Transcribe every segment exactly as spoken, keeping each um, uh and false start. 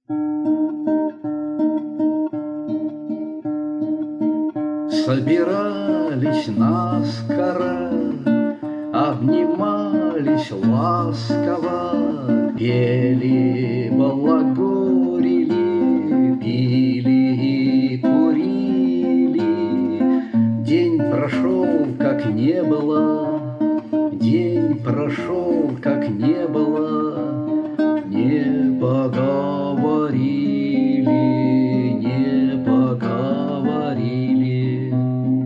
Собирались наскоро, обнимались ласково, пели, балагурили, пили и курили. День прошел, как не было, день прошел, как не было, не поговорили, не поговорили.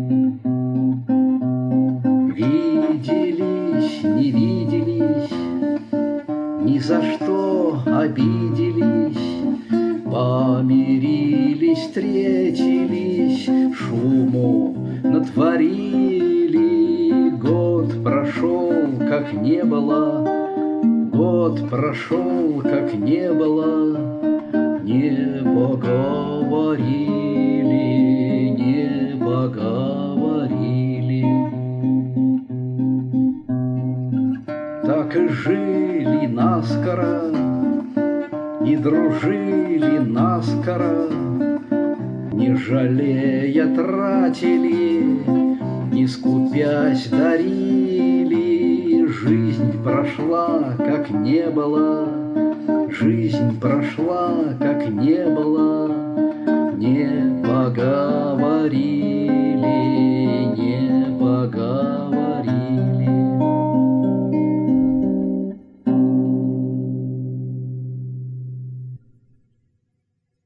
Виделись, не виделись, ни за что обиделись, помирились, встретились, шуму натворили. Год прошел, как не было, год прошел, как не было, не поговорили, не поговорили. Так и жили наскоро, и дружили наскоро, не жалея тратили, не скупясь дарили. Жизнь прошла, как не было, жизнь прошла, как не было, не поговорили.